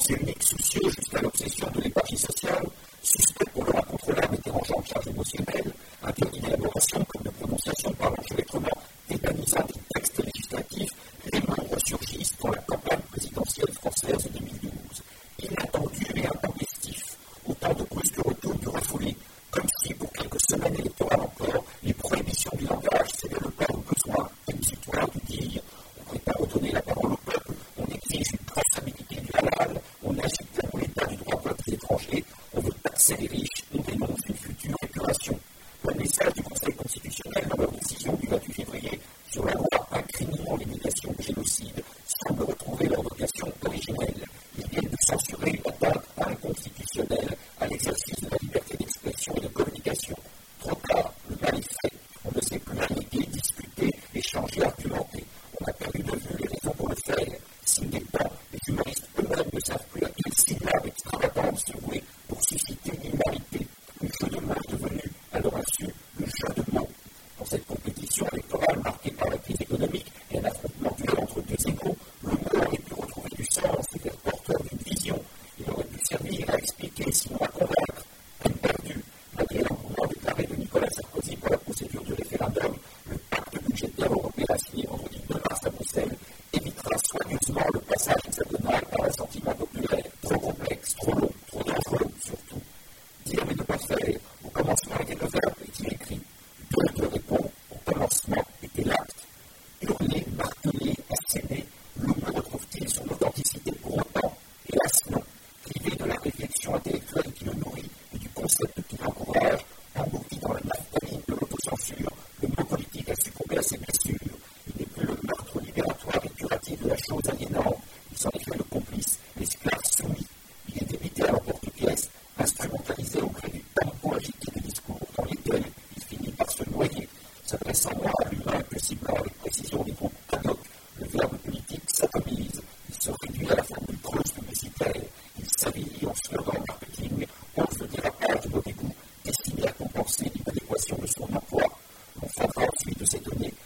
unique soucieux jusqu'à l'obsession de l'épargie sociale, suspect pour le incontrôlable et dérangeant charge émotionnelle, interdit d'élaboration comme de prononciation par l'enchevêtrement tétanisant des textes législatifs, les mots ressurgissent dans la campagne présidentielle française de 2012. Inattendu et intempestif, autant de brusques retours du refoulé, comme si, pour quelques semaines électorales encore, les prohibitions du langage cédaient le pas au besoin exutoire du dire. On prépare redonner la parole au peuple, on exige une traçabilité du halal, on agite la l'état du droit pour les étrangers, on veut taxer les riches, on dénonce une future épuration. Le message du Conseil constitutionnel dans leur décision du 28 février sur la loi incriminant l'émigration de génocide semble retrouver leur vocation originelle. Ils viennent de censurer une atteinte inconstitutionnelle à l'exercice de la liberté d'expression et de communication. Trop tard, le mal est fait. On ne sait plus alléguer, discuter, échanger, argumenter. On a perdu de vue les raisons pour le faire. S'il n'est pas, les humoristes eux-mêmes ne savent plus à quelle syllabe extravagante se vouer pour susciter l'hilarité. Le jeu de mots est devenu, à leur insu, le jeu de mots. Dans cette compétition électorale marquée par la crise économique et un affrontement duel entre deux égaux, le mot aurait pu retrouver du sens et faire porteur d'une vision. Il aurait pu servir à expliquer, sinon à convaincre. Peine perdue, malgré l'engouement déclaré de Nicolas Sarkozy pour la procédure du référendum, le pacte budgétaire européen signé vendredi 2 mars à Bruxelles évitera soigneusement le passage hexagonal par un sentiment populaire trop complexe, trop long, trop dangereux surtout. Dire mais ne pas faire, au commencement était le verbe, est-il écrit. Goethe répond, au commencement était l'acte. Hurler, marteler, asséner, le mot retrouve-t-il son authenticité pour autant? Hélas non. Privé de la réflexion intellectuelle qui le nourrit et du concept qui l'encourage, englouti dans la naphtaline de l'autocensure, le mot politique a succombé à ses blessures. Il n'est plus le meurtre libératoire et curatif de la chose aliénante. Il s'en est fait le complice, l'esclave soumis. Il est débité à l'emporte-pièce, instrumentalisé au gré du tempo agité des discours dans lesquels il finit par se noyer, s'adressant moins à l'humain que ciblant avec précision des groupes ad hoc. Le verbe politique s'atomise, il se réduit à la formule creuse publicitaire, il s'habille en slogan marketing, ose le dérapage de mauvais goût, destiné à compenser l'inadéquation de son emploi. On faudra ensuite s'étonner